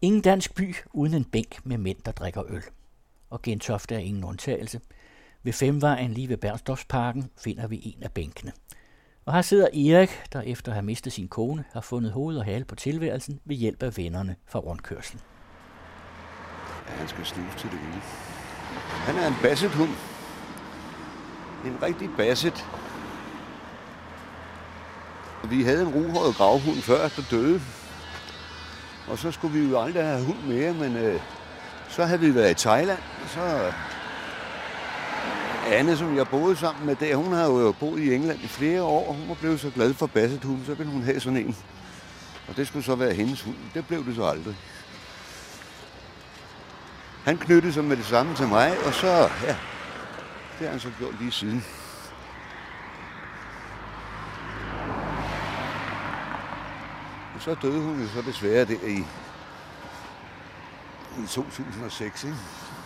Ingen dansk by uden en bænk med mænd, der drikker øl. Og Gentofte er ingen undtagelse. Ved Femvejen lige ved Bernstorffsparken finder vi en af bænkene. Og her sidder Erik, der efter at have mistet sin kone, har fundet hoved og hale på tilværelsen ved hjælp af vennerne fra rundkørslen. Ja, han skal snuse til det hele. Han er en basset-hund. En rigtig basset. Vi havde en ruhåret gravhund før, der døde. Og så skulle vi jo aldrig have hund mere, men så havde vi været i Thailand. Og så Anne, som jeg boede sammen med der, hun har jo boet i England i flere år. Hun var blevet så glad for basset-hund, så ville hun have sådan en. Og det skulle så være hendes hund. Det blev det så aldrig. Han knyttede sig med det samme til mig, og så, ja, det har han så gjort lige siden. Og så døde hun jo så desværre der i 2006, ikke?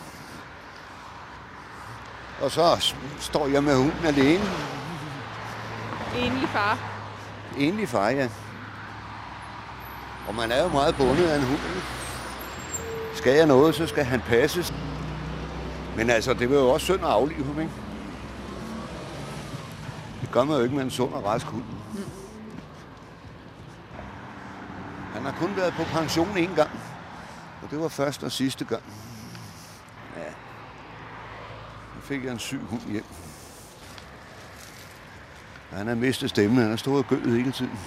Og så står jeg med hunden alene. Enlig far. Enlig far, ja. Og man er jo meget bundet af en hund. Skal jeg noget, så skal han passes. Men altså, det var jo også synd at aflive ham, ikke? Det gør man jo ikke med en sund og rask hund. Han har kun været på pension en gang. Og det var første og sidste gang. Ja. Så fik jeg en syg hund hjem. Han har mistet stemmen. Han har stået og gødet hele tiden.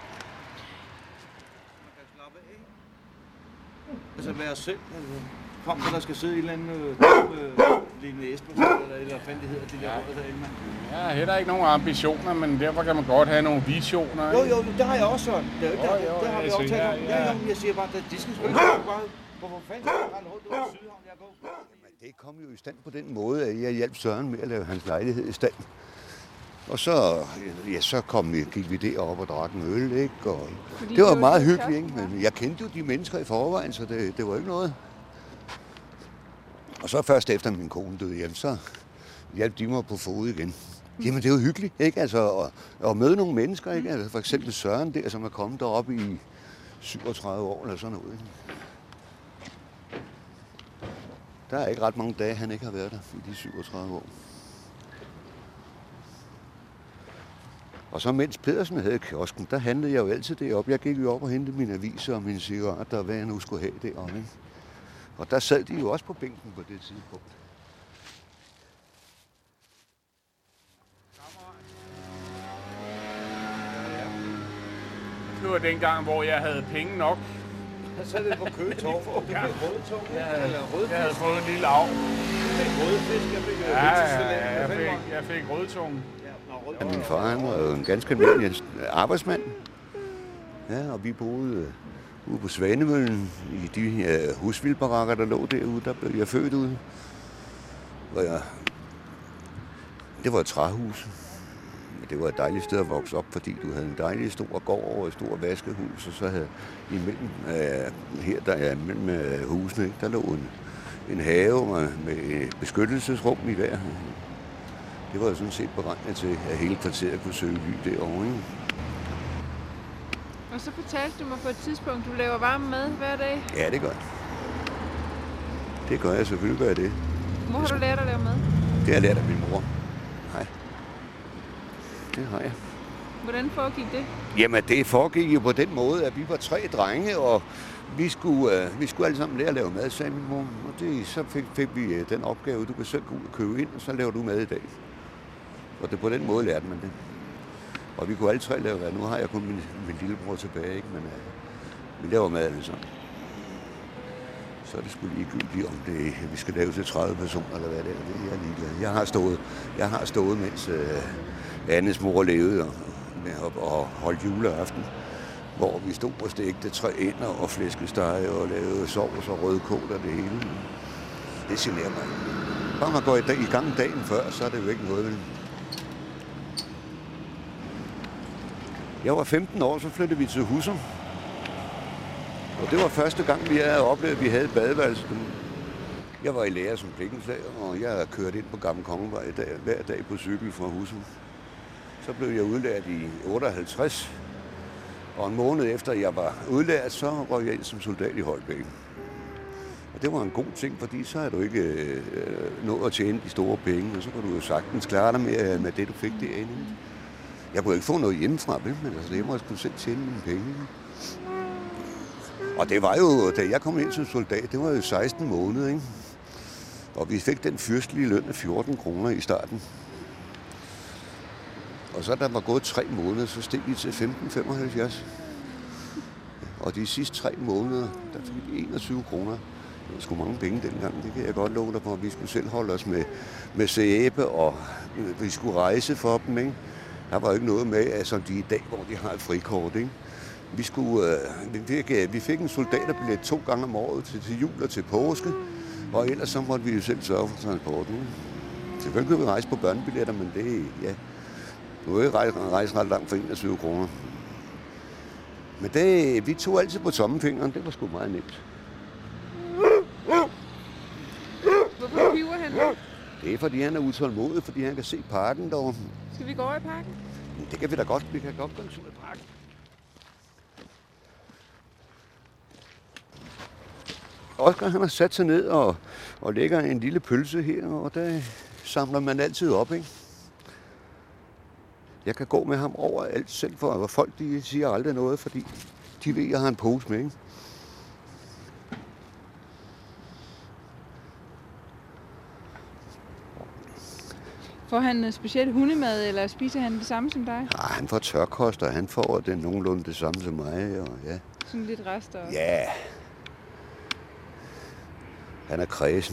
Altså være selv, kom der skal sidde i et eller andet lignende Esben, eller fanden det hedder, de der råd derinde. Jeg har heller ikke nogen ambitioner, men derfor kan man godt have nogle visioner. Jo, det har jeg også sådan. Det er jo ikke det har vi også talt om. Ja, jeg siger bare, at de skal sgu ikke bare, hvor fanden skal jeg rende rundt ud i Sydhavn, jeg går? Det kom jo i stand på den måde, at jeg hjalp Søren med at lave hans lejlighed i stand. Og så, ja, så gik vi derop og drak en øl, ikke? Og det var meget hyggeligt, ikke? Men jeg kendte jo de mennesker i forvejen, så det var ikke noget. Og så først efter min kone døde hjem, så hjalp de mig på fod igen. Jamen, det er jo hyggeligt, ikke? Altså, at møde nogle mennesker, ikke? Altså, for eksempel Søren der, som er kommet derop i 37 år eller sådan noget. Der er ikke ret mange dage, han ikke har været der i de 37 år. Og så mens Pedersen havde kiosken, der handlede jeg jo altid deroppe. Jeg gik jo op og hentede mine aviser og mine cigaretter og hvad jeg nu skulle have deroppe. Ikke? Og der sad de jo også på bænken på det tidspunkt. Det var dengang, hvor jeg havde penge nok. Så er det på Køgetorv. Du fik rødtog, eller rødfisk. Jeg havde fået en lille arv. Du fik rødfisk, jeg fik jeg fik rødtungen. Ja, min far han var jo en ganske almindelig arbejdsmand. Ja, og vi boede ude på Svanemøllen i de husvildbarakker, der lå derude. Der blev jeg født ude. Det var et træhus. Det var et dejligt sted at vokse op, fordi du havde en dejlig stor gård og et stort vaskehus, og så havde imellem her der er mellem husene, der lå en have med et beskyttelsesrum i hver. Det var jo sådan set beregnet til, at hele kvarteret kunne søge ly derovre. Ikke? Og så fortalte du mig på et tidspunkt, du laver varm mad hver dag. Ja, det gør jeg. Det gør jeg, selvfølgelig gør jeg det. Hvor har du lært at lave mad? Det har jeg lært af min mor. Nej. Det har jeg. Hvordan foregik det? Jamen, det foregik jo på den måde, at vi var 3 drenge, og vi skulle alle sammen lære at lave mad, sagde min mor. Og så fik vi den opgave, du kan selv gå ud og købe ind, og så laver du mad i dag. Og det på den måde lærte man det. Og vi kunne alle 3 lave mad. Nu har jeg kun min lillebror tilbage, ikke? Men vi laver mad alle sammen. Så er det sgu ligegyldigt, om vi skal lave til 30 personer, eller hvad det er. Det er jeg ligeglad. Jeg har stået mens Annes mor levede og holdt juleaften, hvor vi stod og stegte 3 ænder og flæskesteg og lavede sovs og rødkål og det hele. Det generer mig. Bare man går i gang dagen før, så er det jo ikke noget. Jeg var 15 år, så flyttede vi til Husum. Og det var første gang, vi havde oplevet, at vi havde badeværelse. Jeg var i lære som blikkenslager, og jeg kørte ind på Gammel Kongevej hver dag på cykel fra Husum. Så blev jeg udlært i 58, Og en måned efter jeg var udlært, så røg jeg ind som soldat i Holbæk. Og det var en god ting, fordi så havde du ikke nået at tjene de store penge, og så kunne du jo sagtens klare dig med det, du fik derinde. Jeg kunne ikke få noget hjemmefra, men altså, det må jeg skulle selv tjene mine penge. Og det var jo, da jeg kom ind som soldat, det var jo 16 måneder, ikke? Og vi fik den fyrstelige løn af 14 kroner i starten. Og så da der var gået 3 måneder, så steg vi til 15,75. Og de sidste 3 måneder, der fik vi 21 kroner. Det var sgu mange penge dengang, det kan jeg godt love dig på. Vi skulle selv holde os med sæbe, og vi skulle rejse for dem, ikke? Der var jo ikke noget med, altså de i dag, hvor de har et frikort, ikke? Vi fik en soldaterbillet 2 gange om året til jul og til påske, og ellers så måtte vi jo selv sørge for transporten. Selvfølgelig kunne vi rejse på børnebilletter, men det, ja, du kan ikke rejse ret langt for 21 kroner. Men det, vi tog altid på tommelfingeren, det var sgu meget nemt. Hvorfor piver han? Det er, fordi han er utålmodig, fordi han kan se parken derovre. Skal vi gå over i parken? Det kan vi da godt. Vi kan godt gå en tur i parken. Oscar, han har sat sig ned og lægger en lille pølse her, og der samler man altid op, ikke? Jeg kan gå med ham overalt selv, for folk de siger aldrig noget, fordi de ved, at jeg har en pose med, ikke? Får han speciel hundemad, eller spiser han det samme som dig? Nej, han får tørkost, og han får det nogenlunde det samme som mig, og ja. Sådan lidt rester? Ja. Han er kræsen.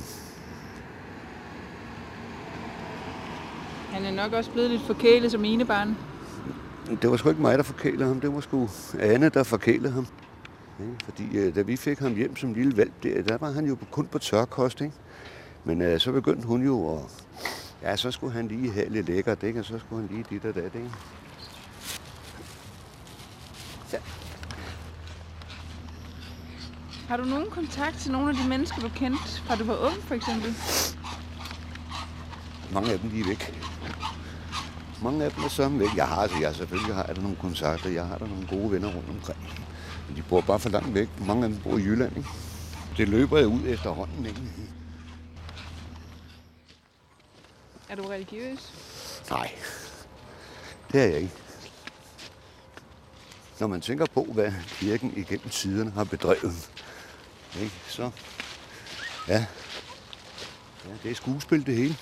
Han er nok også blevet lidt forkælet som enebarn. Det var sgu ikke mig, der forkælede ham. Det var sgu Anne, der forkælede ham. Ja, fordi da vi fik ham hjem som lille valp, der var han jo kun på tørkost, ikke? Men så begyndte hun jo at... Ja, så skulle han lige have lidt lækkert, ikke? Og så skulle han lige dit og dat, ikke? Ja. Har du nogen kontakt til nogle af de mennesker, du kendte fra du var ung, for eksempel? Mange af dem, de er væk. Mange af dem er sammen væk. Selvfølgelig har jeg nogle kontakter. Jeg har der nogle gode venner rundt omkring. Men de bor bare for langt væk. Mange af dem bor i Jylland, ikke? Det løber jeg ud efterhånden, ikke? Er du religiøs? Nej, det er jeg ikke. Når man tænker på, hvad kirken igennem tiderne har bedrevet, ikke, så ja, det er skuespil det hele.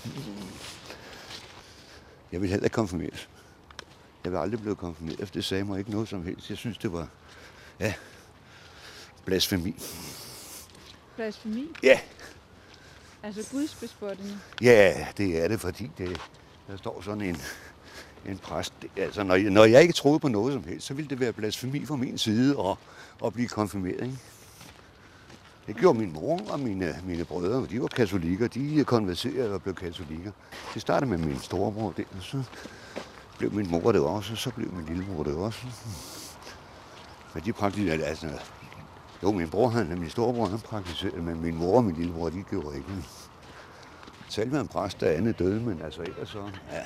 Jeg vil heller ikke konfirmeres. Jeg vil aldrig blive konfirmeret, for det sagde mig ikke noget som helst. Jeg synes, det var, ja, blasfemi. Blasfemi? Ja. Altså gudsbespottende? Ja, det er det, fordi der står sådan en præst. Altså, når jeg ikke troede på noget som helst, så ville det være blasfemi fra min side at blive konfirmeret, ikke? Det gjorde min mor og mine brødre, de var katolikker. De konverserede og blev katolikker. Det startede med min storebror der, og så blev min mor det også, og så blev min lillebror det også. Men de praktiserede, altså... Jo, min storebror, han praktiserede, men min mor og min lillebror, de gjorde ikke. Selv med en præst, der Anne døde, men altså ellers så... Ja.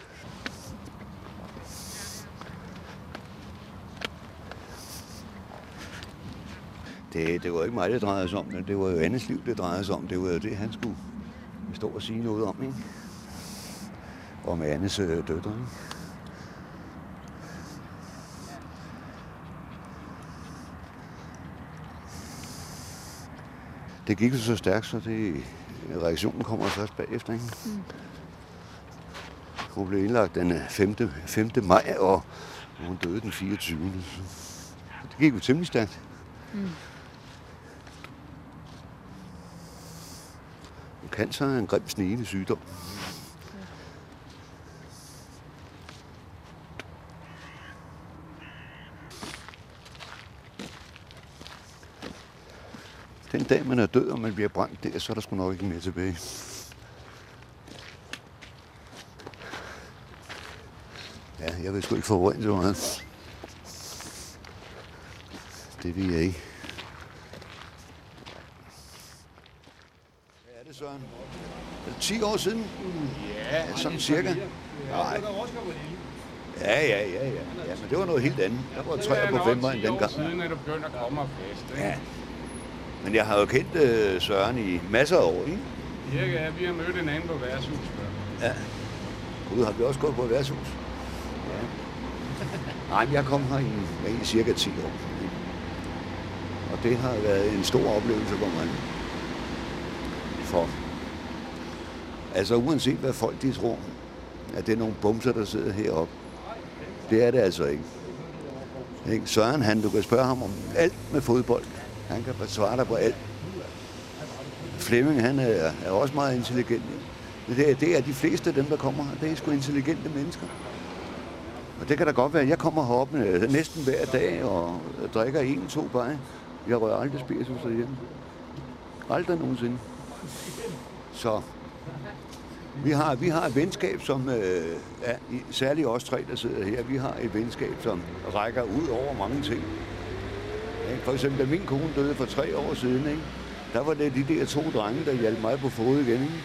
Det var ikke mig, det drejede sig om, men det var jo Annes liv, det drejede sig om. Det var jo det, han skulle stå og sige noget om, ikke? Og med Annes døtre, ikke? Det gik jo så stærkt, så reaktionen kommer først bagefter, ikke? Mm. Hun blev indlagt den 5. maj, og hun døde den 24. Det gik jo temmelig stærkt. Mm. Cancer er en grim snigende sygdom. Den dag, man er død, og man bliver brændt der, så er der sgu nok ikke mere tilbage. Ja, jeg vil sgu ikke forurene så meget. Det vil jeg ikke. Hvad er det, Søren? Er det 10 år siden? Ja, sådan cirka. Nej. Ja, men det var noget helt andet. Der var træer på Femvejen dengang. Siden er du begyndt at komme fast, ikke? Ja. Men jeg har jo kendt Søren i masser af år, ikke? Ja, vi har mødt hinanden på værtshus før. Ja. Gud, har vi også gået på et værtshus? Ja. Nej, men jeg kom her i cirka 10 år. Og det har været en stor oplevelse for mig. Altså uanset hvad folk de tror, at det er nogle bumser, der sidder heroppe. Det er det altså ikke. Søren, du kan spørge ham om alt med fodbold. Han kan svare dig på alt. Flemming, han er også meget intelligent. Det er de fleste af dem, der kommer her. Det er sgu intelligente mennesker. Og det kan da godt være, at jeg kommer herop næsten hver dag og drikker 1-2 bajer. Jeg rører aldrig spiritus derhjemme. Aldrig nogensinde. Så vi har et venskab, som særligt os tre, der sidder her, vi har et venskab, som rækker ud over mange ting. For eksempel, da min kone døde for 3 år siden, ikke? Der var det de der 2 drenge, der hjalp mig på fod igen. Ikke?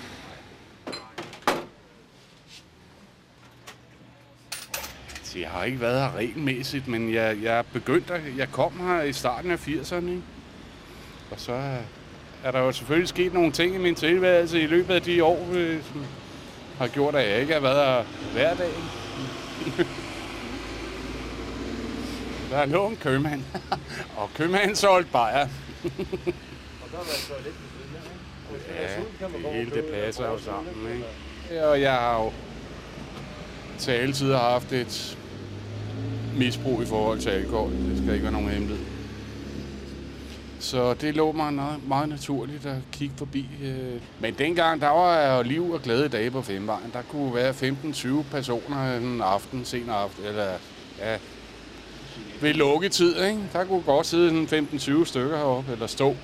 Jeg har ikke været her regelmæssigt, men jeg kom her i starten af 80'erne. Ikke? Og så er der jo selvfølgelig sket nogle ting i min tilværelse i løbet af de år, som har gjort, at jeg ikke har været her hver dag. Der lå en købmand, og købmanden solgte bajer. Og der har været toilet med siden, ikke? Ja, det hele det passer jo sammen, ikke? Og jeg har jo til alle tider haft et misbrug i forhold til alkohol. Det skal ikke være nogen hemmelighed. Så det lå mig meget naturligt at kigge forbi. Men dengang, der var jo liv og glade dage på Femvejen. Der kunne være 15-20 personer en aften, sen aften, eller ja, ved lukketid, ikke? Der kunne godt sidde 15-20 stykker heroppe, eller stå.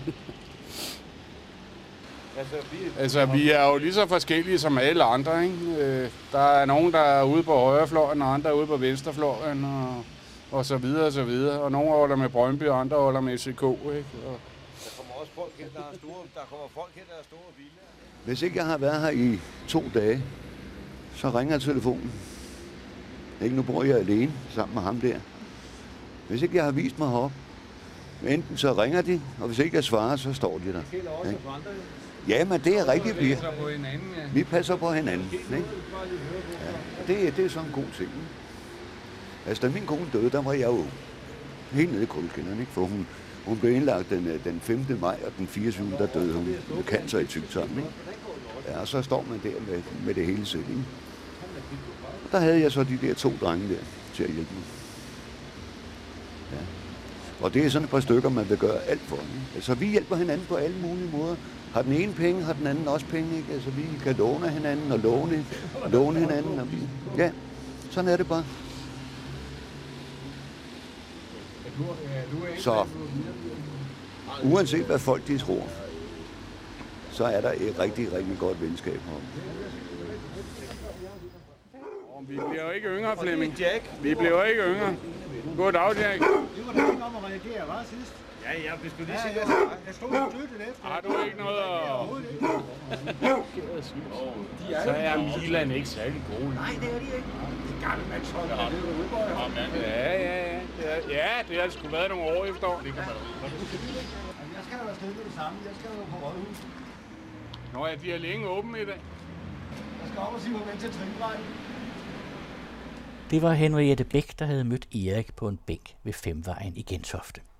Altså, vi er jo lige så forskellige som alle andre, ikke? Der er nogen, der er ude på højrefløjen, og andre er ude på venstrefløjen, og så videre, og så videre. Og nogle holder med Brøndby, og andre holder med FCK, ikke? Og Der kommer også folk hen, der er store villaer. Hvis ikke jeg har været her i 2 dage, så ringer telefonen. Ikke, nu bor jeg alene sammen med ham der. Hvis ikke jeg har vist mig heroppe, enten så ringer de, og hvis ikke jeg svarer, så står de der. Det gælder også for andre. Ja, men det er rigtigt, vi passer på hinanden, ja. Vi passer på hinanden. Ikke? Ja, det er sådan en god ting. Altså, da min kone døde, der var jeg jo helt nede i kuldekælderen, ikke? For hun blev indlagt den 5. maj, og den 24. der døde hun med cancer i tyktarmen, ikke? Ja, og så står man der med det hele selv, ikke? Og der havde jeg så de der 2 drenge der til at hjælpe mig. Ja. Og det er sådan et par stykker, man vil gøre alt for. Ikke? Altså, vi hjælper hinanden på alle mulige måder. Har den ene penge, har den anden også penge, ikke? Altså, vi kan låne hinanden og låne hinanden. Og ja, sådan er det bare. Så uanset hvad folk de tror, så er der et rigtig, rigtig godt venskab heroppe. Vi bliver jo ikke yngre, Flemming. Vi bliver jo ikke yngre. Goddag, Jack. Det var da ikke om at reagere, var sidst? Ja, vi skulle lige se, jeg stod og lyttede efter. Har du ikke noget at... Så er Milan ikke særlig gode. Nej, det er de ikke. Det er gammelt mandshold, der hedder Udborg. Ja, det har sgu været nogle år efter. Det kan man jo. Jeg skal jo afsted med det samme. Jeg skal jo på Rådhus. Nå ja, de er længe åbne i dag. Jeg skal op og sige, hvor man til Trinbræt. Det var Henriette Bæk, der havde mødt Erik på en bænk ved Femvejen i Gentofte.